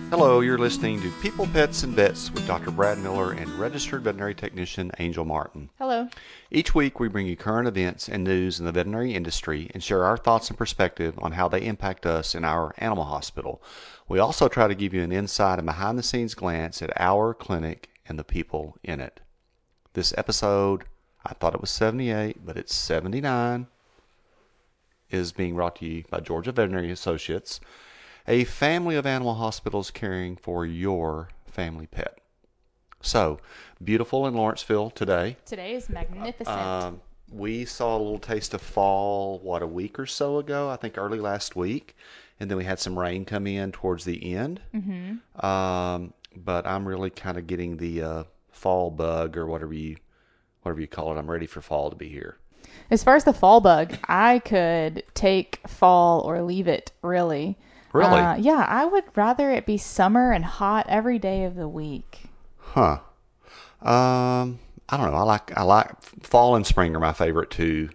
Hello, you're listening to People, Pets, and Vets with Dr. Brad Miller and registered veterinary technician Angel Martin. Hello. Each week we bring you current events and news in the veterinary industry and share our thoughts and perspective on how they impact us in our animal hospital. We also try to give you an inside and behind the scenes glance at our clinic and the people in it. This episode, I thought it was 78, but it's 79, is being brought to you by Georgia Veterinary Associates, a family of animal hospitals caring for your family pet. So, beautiful in Lawrenceville today. Today is magnificent. We saw a little taste of fall, a week or so ago, I think early last week. And then we had some rain come in towards the end. But I'm really kind of getting the fall bug or whatever you call it. I'm ready for fall to be here. As far as the fall bug, I could take fall or leave it, really. Really? Yeah, I would rather it be summer and hot every day of the week. Huh. I don't know. I like fall and spring are my favorite two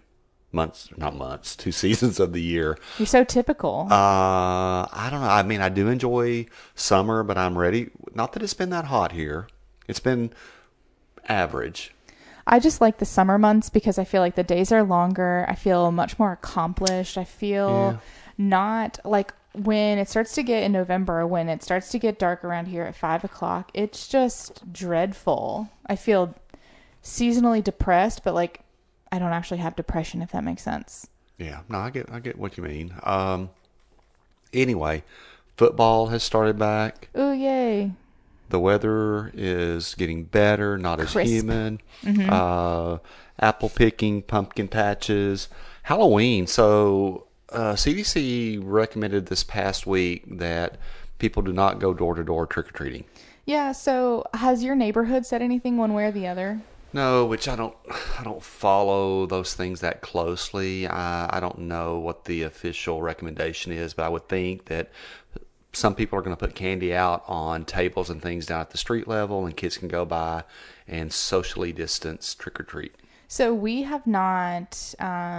seasons of the year. You're so typical. I don't know. I mean, I do enjoy summer, but I'm ready. Not that it's been that hot here. It's been average. I just like the summer months because I feel like the days are longer. I feel much more accomplished. I feel not like when it starts to get in November, when it starts to get dark around here at 5 o'clock, it's just dreadful. I feel seasonally depressed, but like I don't actually have depression, if that makes sense. Yeah, no, I get what you mean. Anyway, football has started back. Ooh, yay. The weather is getting better, not as humid. Apple picking, pumpkin patches, Halloween. So CDC recommended this past week that people do not go door to door trick or treating. Yeah. So has your neighborhood said anything one way or the other? No, which I don't follow those things that closely. I don't know what the official recommendation is, but I would think that some people are going to put candy out on tables and things down at the street level, and kids can go by and socially distance trick or treat. So we have not,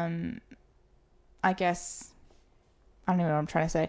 I guess, I don't even know what I'm trying to say.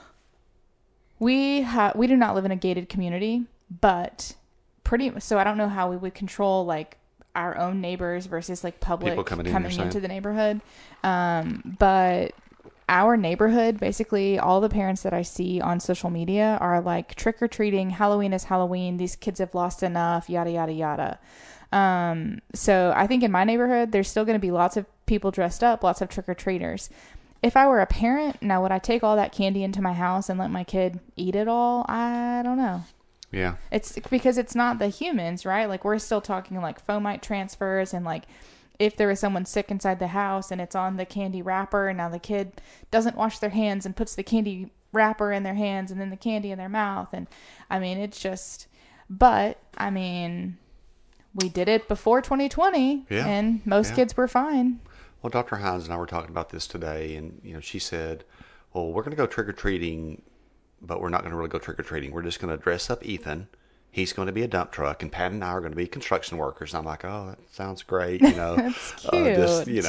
We do not live in a gated community, but so I don't know how we would control like our own neighbors versus like public people coming into the neighborhood. But our neighborhood, basically all the parents that I see on social media are like trick or treating. Halloween is Halloween. These kids have lost enough, yada, yada, yada. So I think in my neighborhood, there's still going to be lots of people dressed up, lots of trick or treaters. If I were a parent, now would I take all that candy into my house and let my kid eat it all? I don't know. Yeah. It's because it's not the humans, right? Like we're still talking like fomite transfers and like if there is someone sick inside the house and it's on the candy wrapper and now the kid doesn't wash their hands and puts the candy wrapper in their hands and then the candy in their mouth. And I mean, it's just, but I mean, we did it before 2020 and most kids were fine. Well, Dr. Hines and I were talking about this today, and she said, well, we're going to go trick-or-treating, but we're not going to really go trick-or-treating. We're just going to dress up Ethan. He's going to be a dump truck, and Pat and I are going to be construction workers. And I'm like, oh, that sounds great, That's cute.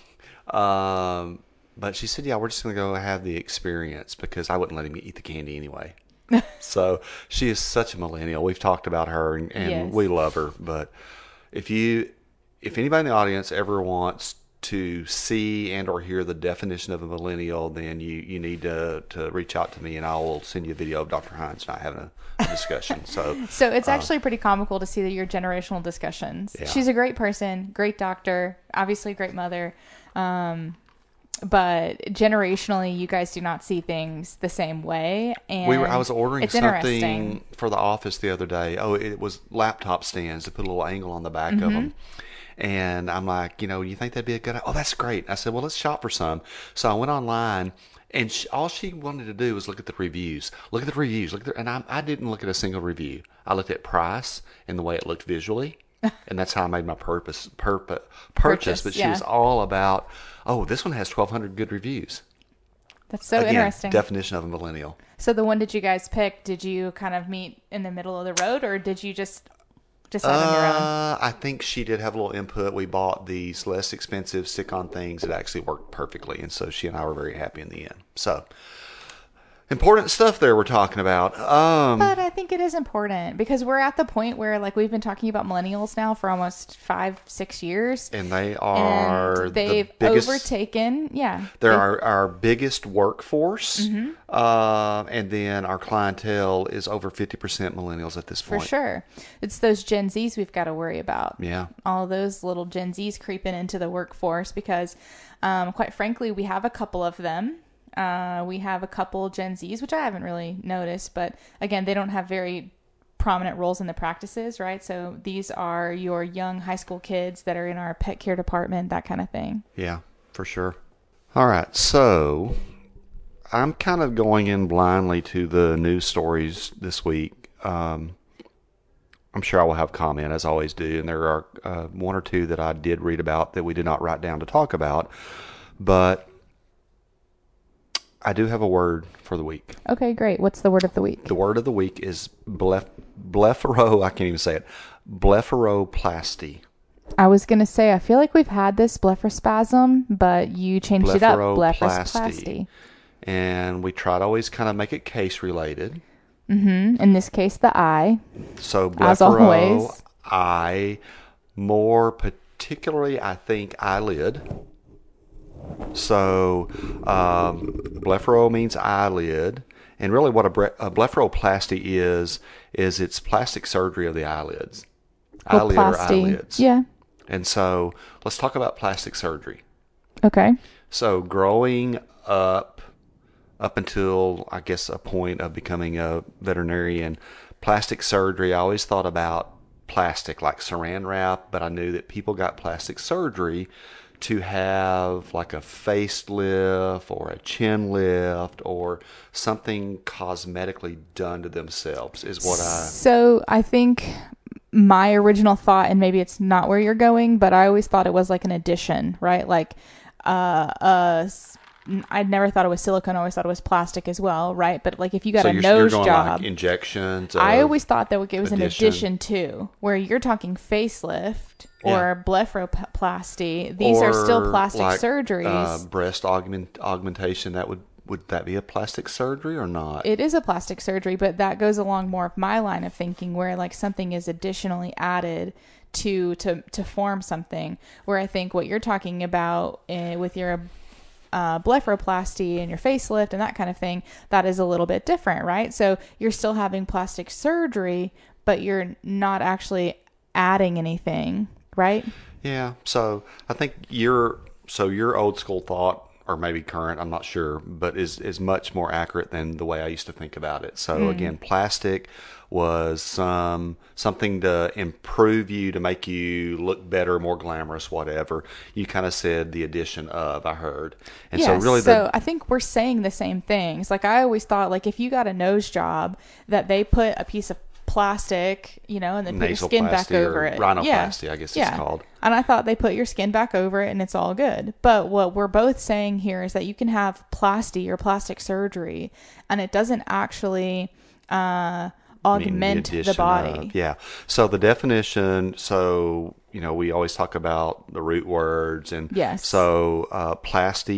But she said, yeah, we're just going to go have the experience because I wouldn't let him eat the candy anyway. So she is such a millennial. We've talked about her, and we love her. But if anybody in the audience ever wants to see and or hear the definition of a millennial, then you need to reach out to me and I will send you a video of Dr. Hines and I having a discussion. So it's actually pretty comical to see your generational discussions. Yeah. She's a great person, great doctor, obviously a great mother. But generationally, you guys do not see things the same way. And I was ordering something for the office the other day. Oh, it was laptop stands to put a little angle on the back of them. And I'm like, you think that'd be a good idea? Oh, that's great. I said, well, let's shop for some. So I went online, and all she wanted to do was look at the reviews. And I didn't look at a single review. I looked at price and the way it looked visually. And that's how I made my purchase. But she was all about, oh, this one has 1,200 good reviews. That's so interesting. Definition of a millennial. So the one did you guys pick? Did you kind of meet in the middle of the road, or did you just decide on your own? I think she did have a little input. We bought these less expensive stick-on things that actually worked perfectly, and so she and I were very happy in the end. So Important stuff there we're talking about. But I think it is important because we're at the point where, like, we've been talking about millennials now for almost 5, 6 years, And they and are the they've biggest. overtaken. Yeah, They're our biggest workforce, and then our clientele is over 50% millennials at this for point. sure. It's those Gen Zs we've got to worry about. Yeah. All those little Gen Zs creeping into the workforce because, quite frankly, we have a couple of them. We have a couple Gen Zs, which I haven't really noticed, but again, they don't have very prominent roles in the practices, right? So these are your young high school kids that are in our pet care department, that kind of thing. Yeah, for sure. All right, so I'm kind of going in blindly to the news stories this week. I'm sure I will have comment, as I always do, and there are one or two that I did read about that we did not write down to talk about, but I do have a word for the week. Okay, great. What's the word of the week? The word of the week is blepharo. I can't even say it. Blepharoplasty. I was going to say, I feel like we've had this blepharospasm, but you changed it up. Blepharoplasty. And we try to always kind of make it case related. In this case, the eye. So As always. eye, more particularly, I think, eyelid. So blepharo means eyelid. And really what a blepharoplasty is it's plastic surgery of the eyelids. Eyelid or eyelids. Yeah. And so let's talk about plastic surgery. Okay. So growing up until, I guess, a point of becoming a veterinarian, plastic surgery, I always thought about plastic like saran wrap, but I knew that people got plastic surgery to have like a facelift or a chin lift or something cosmetically done to themselves is what I... So I think my original thought, and maybe it's not where you're going, but I always thought it was like an addition, right? Like, I'd never thought it was silicone. I always thought it was plastic as well, right? But like if you got a nose you're going job, like injections. I always thought that it was an addition too, where you're talking facelift or blepharoplasty. These are still plastic surgeries. Breast augmentation. Would that be a plastic surgery or not? It is a plastic surgery, but that goes along more of my line of thinking, where like something is additionally added to form something. Where I think what you're talking about with your blepharoplasty and your facelift and that kind of thing, that is a little bit different, right? So you're still having plastic surgery, but you're not actually adding anything, right? Yeah. So I think your old school thought, or maybe current, I'm not sure, but is much more accurate than the way I used to think about it. So again, plastic was something to improve you, to make you look better, more glamorous, whatever. You kind of said the addition of, I heard. And yeah, so really I think we're saying the same things. Like I always thought, like if you got a nose job, that they put a piece of plastic, and then put your skin back over it. Rhinoplasty, I guess it's called. And I thought they put your skin back over it and it's all good. But what we're both saying here is that you can have plasty or plastic surgery and it doesn't actually augment the body. Yeah. So the definition, we always talk about the root words. And yes. So plasty,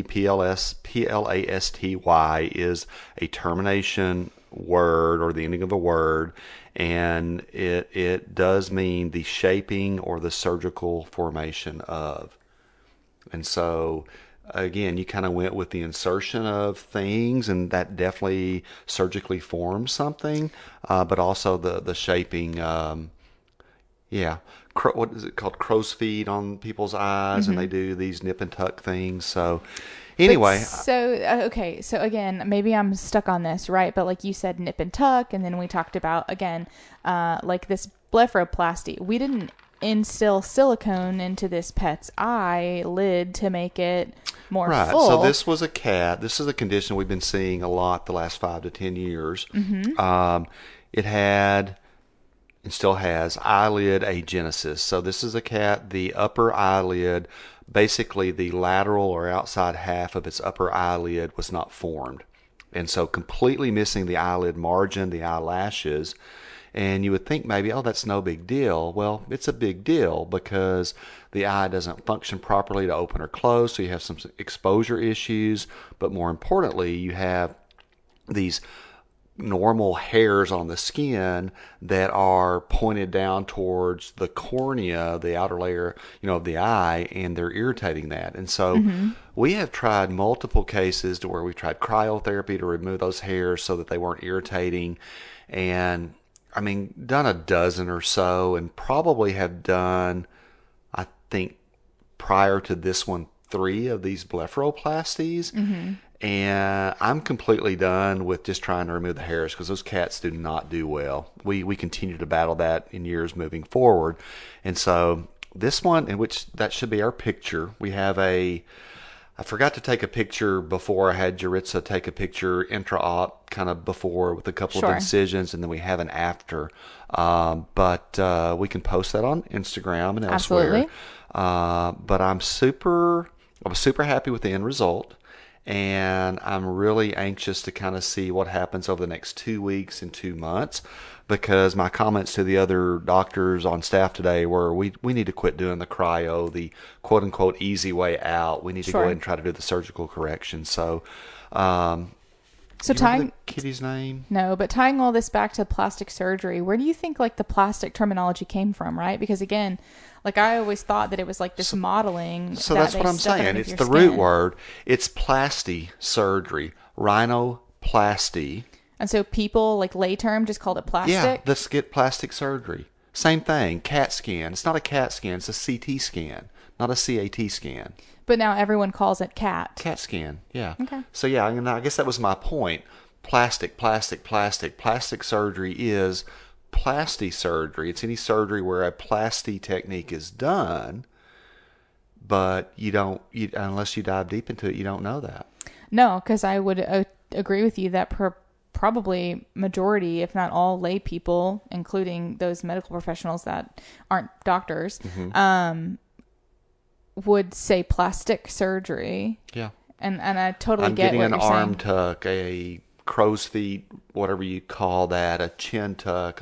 Plasty, is a termination word or the ending of a word. And it does mean the shaping or the surgical formation of. And so, again, you kind of went with the insertion of things, and that definitely surgically forms something, but also the shaping. What is it called? Crow's feet on people's eyes, and they do these nip and tuck things. So anyway. Okay. So again, maybe I'm stuck on this, right? But like you said, nip and tuck, and then we talked about, again, like this blepharoplasty. We didn't instill silicone into this pet's eyelid to make it more full. So this was a cat. This is a condition we've been seeing a lot the last 5 to 10 years. It had and still has eyelid agenesis. So this is a cat, the upper eyelid, basically the lateral or outside half of its upper eyelid was not formed. And so completely missing the eyelid margin, the eyelashes. And you would think maybe, that's no big deal. Well, it's a big deal because the eye doesn't function properly to open or close, so you have some exposure issues. But more importantly, you have these normal hairs on the skin that are pointed down towards the cornea, the outer layer, of the eye, and they're irritating that. And so we have tried multiple cases to where we've tried cryotherapy to remove those hairs so that they weren't irritating. And I mean, done a dozen or so, and probably have done, I think, prior to this one, 3 of these blepharoplasties. And I'm completely done with just trying to remove the hairs because those cats do not do well. We continue to battle that in years moving forward. And so this one, in which that should be our picture, we have I forgot to take a picture before. I had Jaritza take a picture intra-op kind of before with a couple of incisions, and then we have an after. But we can post that on Instagram and elsewhere. Absolutely. But I was super happy with the end result. And I'm really anxious to kind of see what happens over the next 2 weeks and 2 months, because my comments to the other doctors on staff today were we need to quit doing the cryo, the quote unquote easy way out. We need to go ahead and try to do the surgical correction. So, so tying the kitty's name? No, but tying all this back to plastic surgery, where do you think like the plastic terminology came from, right? Because again, like I always thought that it was like this modeling. So that's what I'm saying. It's the root word. It's plasty surgery, rhinoplasty. And so people, like lay term, just called it plastic? Yeah, let's get plastic surgery. Same thing, CAT scan. It's not a CAT scan, it's a CT scan, not a CAT scan. But now everyone calls it CAT. CAT scan, yeah. Okay. So yeah, I guess that was my point. Plastic surgery is plasty surgery. It's any surgery where a plasty technique is done, but unless you dive deep into it, you don't know that. No, because I would agree with you that probably majority, if not all lay people, including those medical professionals that aren't doctors, would say plastic surgery. Yeah. And I totally get what you're saying. I'm getting an arm tuck, a crow's feet, whatever you call that, a chin tuck,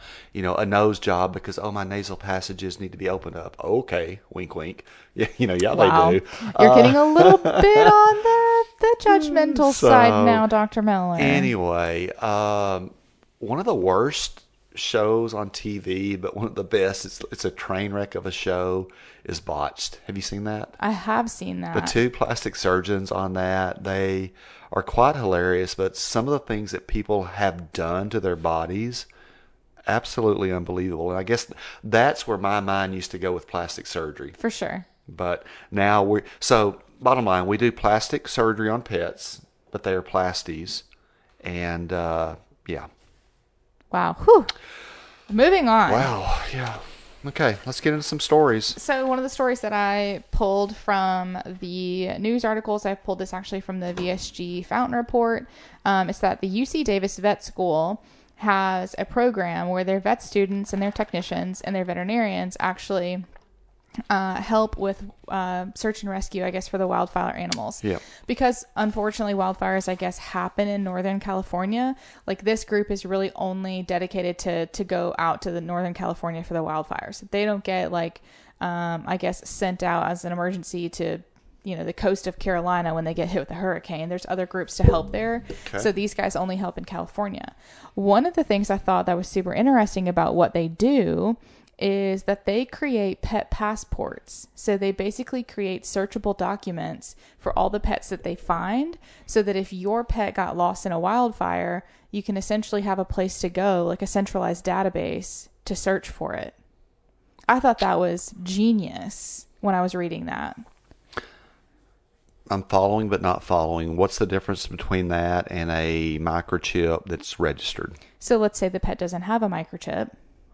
a nose job because, my nasal passages need to be opened up. Okay, wink, wink. Yeah, wow. They do. You're getting a little bit on the judgmental side now, Dr. Miller. Anyway, one of the worst shows on TV, but one of the best, it's a train wreck of a show, is Botched. Have you seen that? I have seen that. The 2 plastic surgeons on that, they are quite hilarious, but some of the things that people have done to their bodies, absolutely unbelievable. And I guess that's where my mind used to go with plastic surgery. For sure. But now so bottom line, we do plastic surgery on pets, but they are plasties. And, yeah. Wow. Whew. Moving on. Wow. Yeah. Okay, let's get into some stories. So one of the stories that I pulled from the news articles, I pulled this actually from the VSG Fountain Report, is that the UC Davis Vet School has a program where their vet students and their technicians and their veterinarians actually help with search and rescue, I guess, for the wildfire animals. Yeah. Because unfortunately, wildfires, I guess, happen in Northern California. Like this group is really only dedicated to go out to the Northern California for the wildfires. They don't get I guess, sent out as an emergency to the coast of Carolina when they get hit with a hurricane. There's other groups to help there. Okay. So these guys only help in California. One of the things I thought that was super interesting about what they do is that they create pet passports. So they basically create searchable documents for all the pets that they find, so that if your pet got lost in a wildfire, you can essentially have a place to go, like a centralized database, to search for it. I thought that was genius when I was reading that. I'm following but not following. What's the difference between that and a microchip that's registered? So let's say the pet doesn't have a microchip.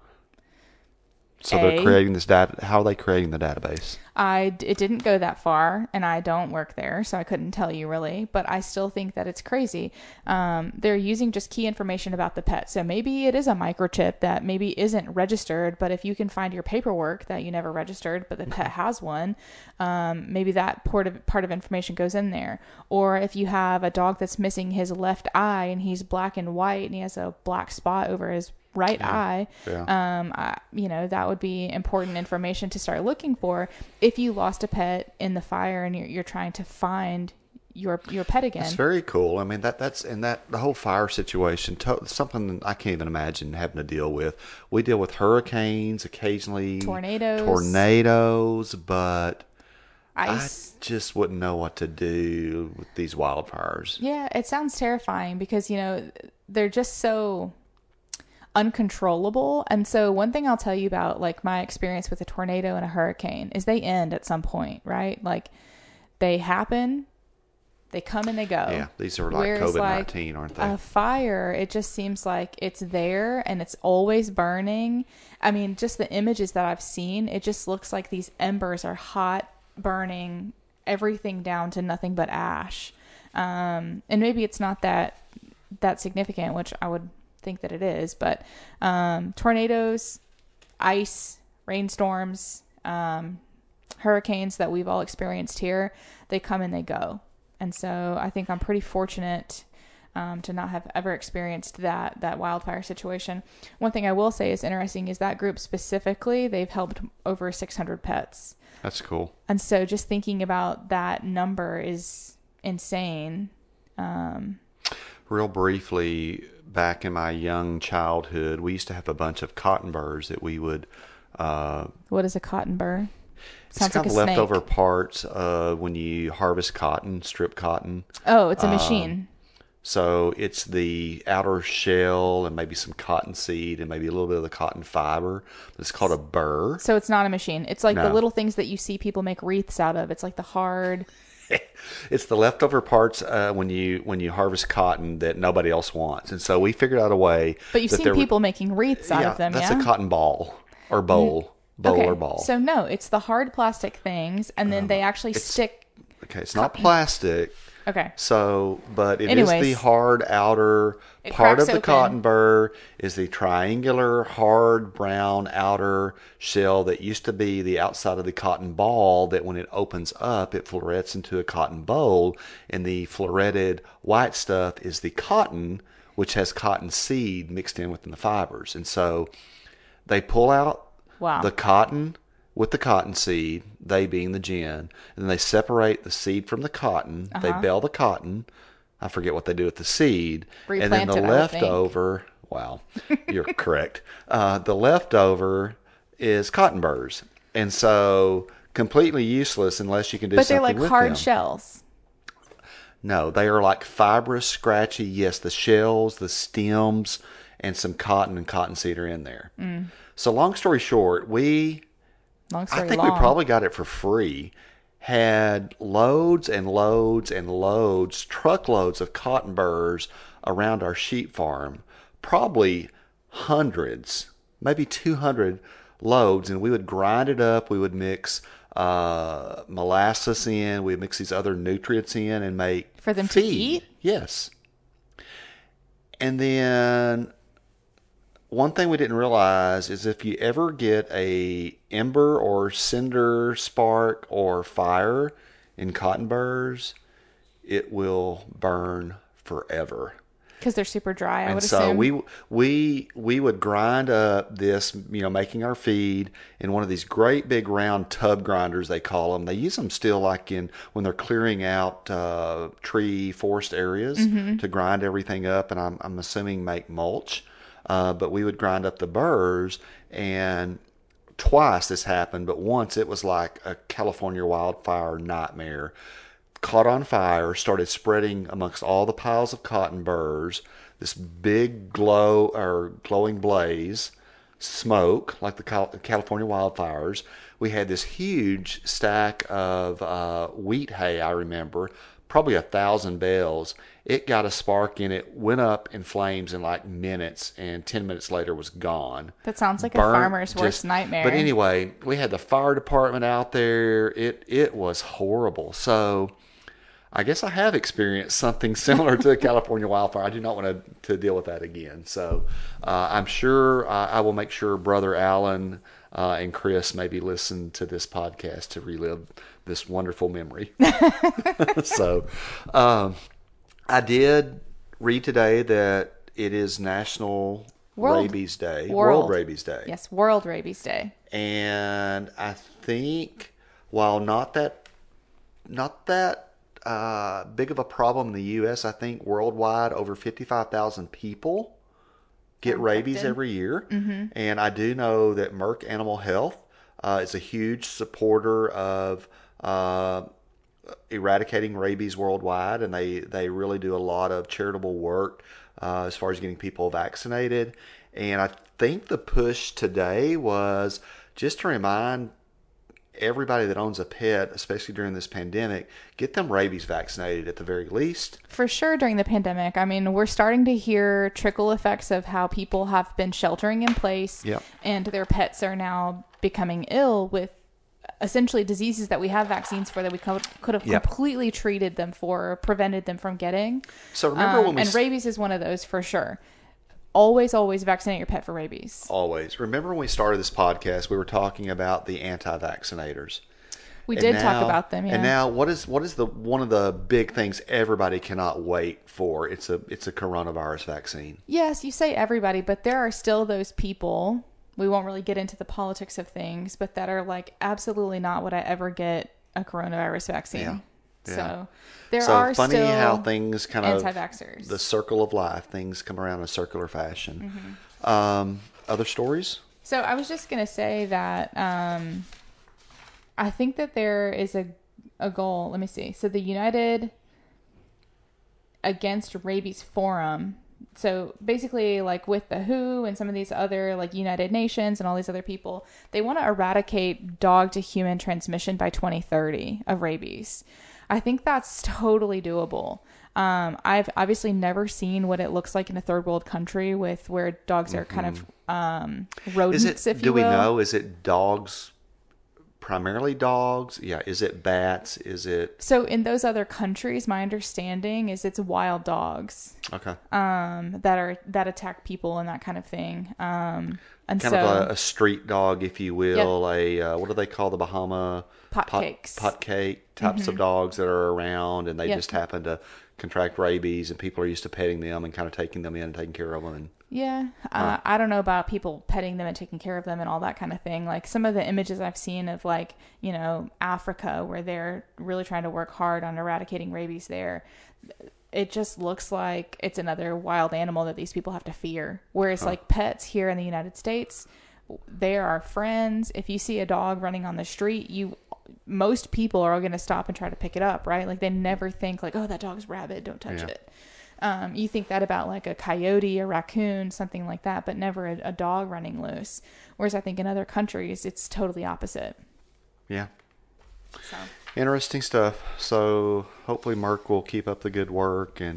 So they're creating this data. How are they creating the database? It didn't go that far, and I don't work there, so I couldn't tell you really, but I still think that it's crazy. They're using just key information about the pet. So maybe it is a microchip that maybe isn't registered, but if you can find your paperwork that you never registered, but the pet has one, maybe that part of information goes in there. Or if you have a dog that's missing his left eye and he's black and white and he has a black spot over his right eye, that would be important information to start looking for if you lost a pet in the fire and you're trying to find your pet again. It's very cool. I mean, that's and that the whole fire situation, something I can't even imagine having to deal with. We deal with hurricanes, occasionally tornadoes, but ice. I just wouldn't know what to do with these wildfires. Yeah, it sounds terrifying because, they're just so uncontrollable. And so one thing I'll tell you about like my experience with a tornado and a hurricane is they end at some point, right? Like they happen, they come and they go. Yeah, these are like COVID-19, aren't they? A fire, it just seems like it's there and it's always burning. I mean, just the images that I've seen, it just looks like these embers are hot, burning everything down to nothing but ash. And maybe it's not that significant, which I would think that it is, but tornadoes, ice, rainstorms, hurricanes that we've all experienced here, they come and they go. And so I think I'm pretty fortunate to not have ever experienced that wildfire situation. One thing I will say is interesting is that group specifically, they've helped over 600 pets. That's cool. And so just thinking about that number is insane. Real briefly, back in my young childhood, we used to have a bunch of cotton burrs that we would... what is a cotton burr? Sounds it's kind of leftover parts when you harvest cotton, strip cotton. Oh, it's a machine. So it's the outer shell and maybe some cotton seed and maybe a little bit of the cotton fiber. It's called a burr. So it's not a machine. It's like the little things that you see people make wreaths out of. It's like the hard... It's the leftover parts when you harvest cotton that nobody else wants. And so we figured out a way... But you've seen people making wreaths out of them, that's a cotton ball or bowl. Or ball. So no, it's the hard plastic things, and then they actually stick. Okay, it's not plastic. Okay. So, but it is the hard outer part of the cotton burr is the triangular hard brown outer shell that used to be the outside of the cotton ball that when it opens up, it florets into a cotton bowl, and the floreted white stuff is the cotton, which has cotton seed mixed in within the fibers. And so they pull out the cotton with the cotton seed, they being the gin, and then they separate the seed from the cotton. They bale the cotton. I forget what they do with the seed. Replant and then the leftover, you're correct. The leftover is cotton burrs. And so completely useless unless you can do something with them. But they're like hard shells. No, they are like fibrous, scratchy. Yes, the shells, the stems, and some cotton and cottonseed are in there. So long story short, I think we probably got it for free, had loads and loads and loads, truckloads of cotton burrs around our sheep farm, probably hundreds, maybe 200 loads, and we would grind it up. We would mix molasses in. We'd mix these other nutrients in and make for them feed. To eat? Yes. And then... one thing we didn't realize is if you ever get a ember or cinder spark or fire in cotton burrs, it will burn forever. Because they're super dry, I would assume. And so we would grind up this, making our feed in one of these great big round tub grinders, they call them. They use them still like when they're clearing out tree forest areas to grind everything up, and I'm assuming make mulch. But we would grind up the burrs, and twice this happened, but once it was like a California wildfire nightmare. Caught on fire, started spreading amongst all the piles of cotton burrs, this big glowing blaze, smoke, like the California wildfires. We had this huge stack of wheat hay, I remember, probably 1,000 bales. It got a spark in it, went up in flames in like minutes, and 10 minutes later was gone. That sounds like a farmer's worst nightmare. But anyway, we had the fire department out there. It was horrible. So I guess I have experienced something similar to a California wildfire. I do not want to deal with that again. So I'm sure I will make sure Brother Alan and Chris maybe listen to this podcast to relive this wonderful memory. So I did read today that it is National Rabies Day. World Rabies Day. Yes, World Rabies Day. And I think while not that big of a problem in the U.S. I think worldwide, over 55,000 people get rabies every year. And I do know that Merck Animal Health is a huge supporter of eradicating rabies worldwide, and they really do a lot of charitable work as far as getting people vaccinated. And I think the push today was just to remind everybody that owns a pet, especially during this pandemic, get them rabies vaccinated at the very least. For sure, during the pandemic. I mean, we're starting to hear trickle effects of how people have been sheltering in place, and their pets are now becoming ill with essentially diseases that we have vaccines for, that we could have completely treated them for, prevented them from getting. So remember when and rabies is one of those for sure. Always vaccinate your pet for rabies. Always. Remember when we started this podcast, we were talking about the anti-vaccinators. We did talk about them, yeah. And now, what is the one of the big things everybody cannot wait for? It's a coronavirus vaccine. Yes, you say everybody, but there are still those people. We won't really get into the politics of things, but that are like, absolutely not would I ever get a coronavirus vaccine. Yeah. So there are funny still how things kind of anti-vaxxers. The circle of life, things come around in a circular fashion. Other stories? So I was just gonna say that I think that there is a goal. Let me see. So the United Against Rabies Forum. So basically, like with the WHO and some of these other, like United Nations and all these other people, they want to eradicate dog to human transmission by 2030 of rabies. I think that's totally doable. I've obviously never seen what it looks like in a third world country with where dogs are kind of rodents, if you will. Do we know? Is it dogs? Primarily dogs? Yeah. Is it bats? Is it? So in those other countries, my understanding is it's wild dogs. Okay. That attack people and that kind of thing. And kind of a street dog, if you will. Yep. What do they call the Bahama pot cake types of dogs that are around, and they just happen to contract rabies, and people are used to petting them and kind of taking them in and taking care of them. And I don't know about people petting them and taking care of them and all that kind of thing. Like some of the images I've seen of, like, you know, Africa, where they're really trying to work hard on eradicating rabies there, it just looks like it's another wild animal that these people have to fear. Whereas like pets here in the United States, they are friends. If you see a dog running on the street, most people are going to stop and try to pick it up, right? Like they never think like, oh, that dog's rabid, don't touch it. You think that about like a coyote, a raccoon, something like that, but never a dog running loose. Whereas I think in other countries, it's totally opposite. Yeah. So interesting stuff. So hopefully Merck will keep up the good work and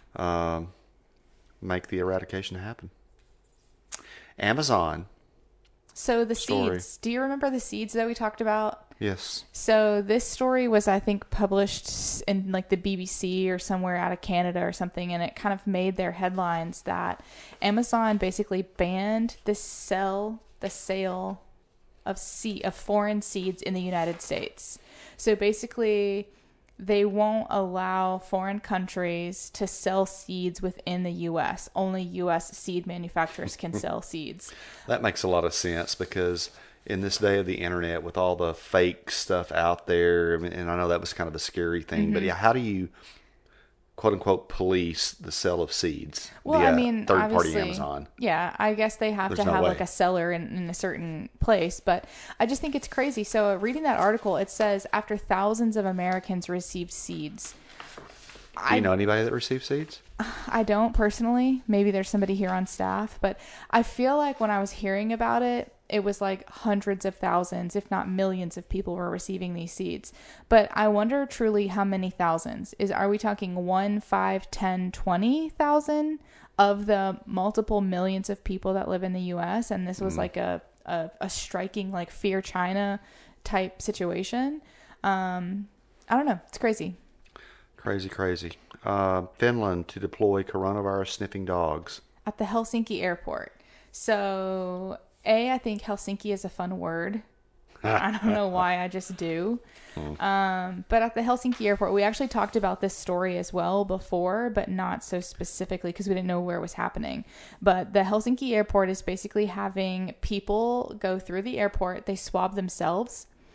make the eradication happen. Amazon. So the seeds. Do you remember the seeds that we talked about? Yes. So this story was, I think, published in like the BBC or somewhere out of Canada or something, and it kind of made their headlines that Amazon basically banned the sale of foreign seeds in the United States. So basically, they won't allow foreign countries to sell seeds within the U.S. Only U.S. seed manufacturers can sell seeds. That makes a lot of sense because in this day of the internet with all the fake stuff out there, and I know that was kind of a scary thing, but yeah, how do you, quote unquote, police the sale of seeds? Well, I mean, third party Amazon. Yeah, I guess they have to have like a seller in a certain place, but I just think it's crazy. So reading that article, it says after thousands of Americans received seeds. Do you know anybody that received seeds? I don't personally. Maybe there's somebody here on staff, but I feel like when I was hearing about it, it was like hundreds of thousands, if not millions of people were receiving these seeds. But I wonder truly how many thousands. Are we talking 1, 5, 10, 20,000 of the multiple millions of people that live in the U.S.? And this was like a striking like Fear China type situation. I don't know. It's crazy. Crazy. Finland to deploy coronavirus sniffing dogs. At the Helsinki airport. So I think Helsinki is a fun word. I don't know why, I just do. But at the Helsinki airport, we actually talked about this story as well before, but not so specifically because we didn't know where it was happening. But the Helsinki airport is basically having people go through the airport. They swab themselves.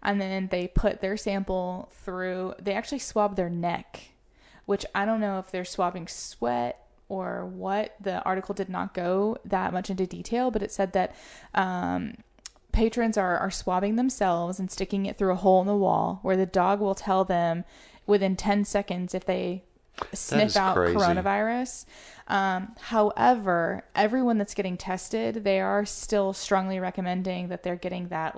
and then they put their sample through. They actually swab their neck, which I don't know if they're swabbing sweat or what. The article did not go that much into detail, but it said that patrons are swabbing themselves and sticking it through a hole in the wall where the dog will tell them within 10 seconds if they sniff out coronavirus. However, everyone that's getting tested, they are still strongly recommending that they're getting that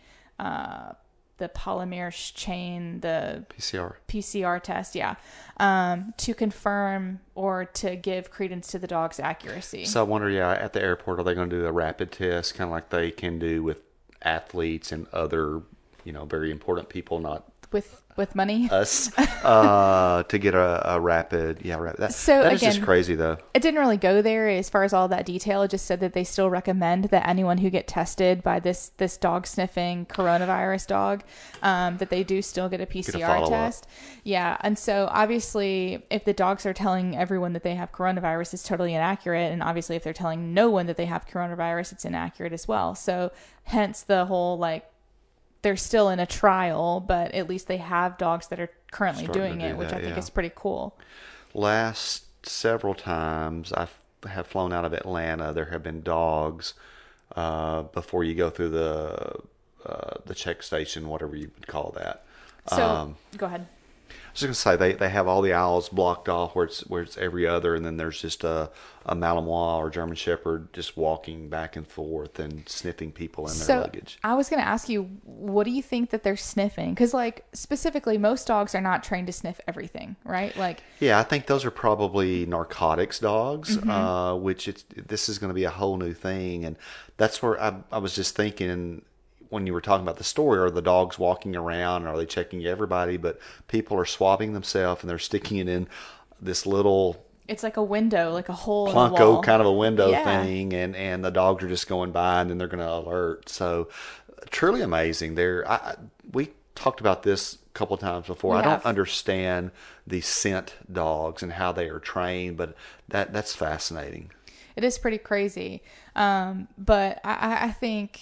the polymer chain, the PCR test, to confirm or to give credence to the dog's accuracy. So I wonder, at the airport, are they going to do a rapid test, kind of like they can do with athletes and other, very important people, not with money, us, to get a rapid, that is just crazy though. It didn't really go there as far as all that detail. It just said that they still recommend that anyone who get tested by this dog sniffing coronavirus dog, that they do still get a PCR test. Yeah. And so obviously if the dogs are telling everyone that they have coronavirus, it's totally inaccurate. And obviously if they're telling no one that they have coronavirus, it's inaccurate as well. So hence the whole, they're still in a trial, but at least they have dogs that are currently doing it, which I think is pretty cool. Last several times I have flown out of Atlanta, there have been dogs before you go through the check station, whatever you would call that. So go ahead. I was going to say they have all the aisles blocked off where it's every other, and then there's just a Malinois or German Shepherd just walking back and forth and sniffing people in their luggage. I was going to ask you, what do you think that they're sniffing? Because specifically, most dogs are not trained to sniff everything, right? I think those are probably narcotics dogs, which this is going to be a whole new thing, and that's where I was just thinking. When you were talking about the story, are the dogs walking around? Are they checking everybody? But people are swabbing themselves and they're sticking it in this little... It's like a window, like a hole in the Plunko wall. kind of a window thing. And the dogs are just going by and then they're going to alert. So truly amazing. We talked about this a couple of times before. I don't understand the scent dogs and how they are trained, but that's fascinating. It is pretty crazy. But I think...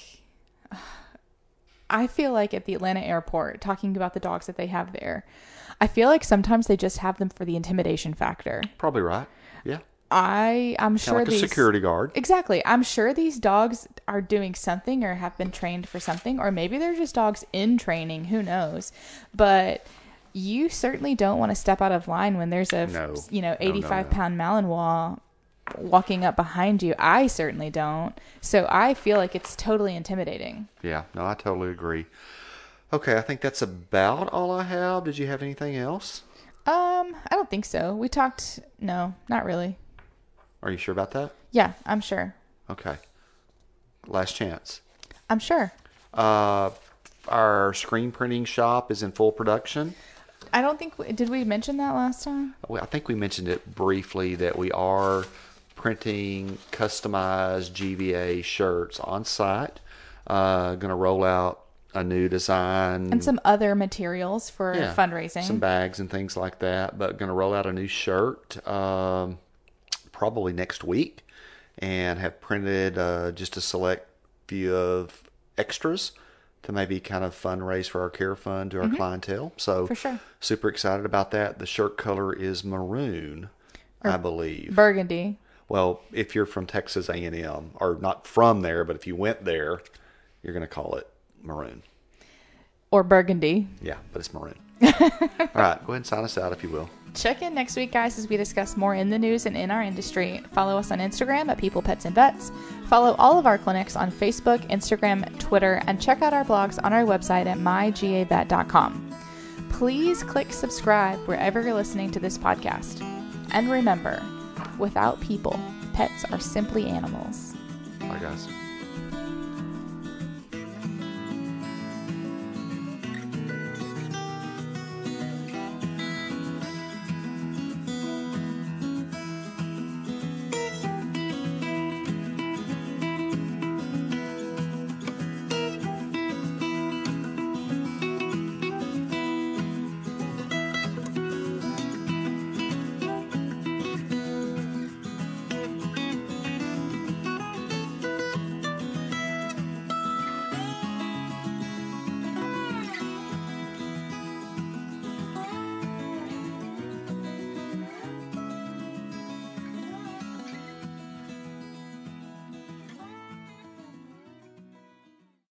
I feel like at the Atlanta airport, talking about the dogs that they have there, I feel like sometimes they just have them for the intimidation factor. Probably right. Yeah. I'm sure like a security guard. Exactly. I'm sure these dogs are doing something or have been trained for something, or maybe they're just dogs in training. Who knows? But you certainly don't want to step out of line when there's a 85-pound Malinois walking up behind you. I certainly don't. So I feel like it's totally intimidating. Yeah, no, I totally agree. Okay, I think that's about all I have. Did you have anything else? I don't think so. We talked... No, not really. Are you sure about that? Yeah, I'm sure. Okay. Last chance. I'm sure. Our screen printing shop is in full production. I don't think... Did we mention that last time? Well, I think we mentioned it briefly that we are printing customized GVA shirts on site. Going to roll out a new design. And some other materials for fundraising. Some bags and things like that. But going to roll out a new shirt probably next week. And have printed just a select few of extras to maybe kind of fundraise for our care fund to our clientele. So for sure. Super excited about that. The shirt color is maroon, I believe. Burgundy. Well, if you're from Texas A&M, or not from there, but if you went there, you're going to call it maroon. Or burgundy. Yeah, but it's maroon. All right, go ahead and sign us out if you will. Check in next week, guys, as we discuss more in the news and in our industry. Follow us on Instagram at People, Pets, and Vets. Follow all of our clinics on Facebook, Instagram, Twitter, and check out our blogs on our website at mygavet.com. Please click subscribe wherever you're listening to this podcast. And remember, without people, pets are simply animals. Bye, guys.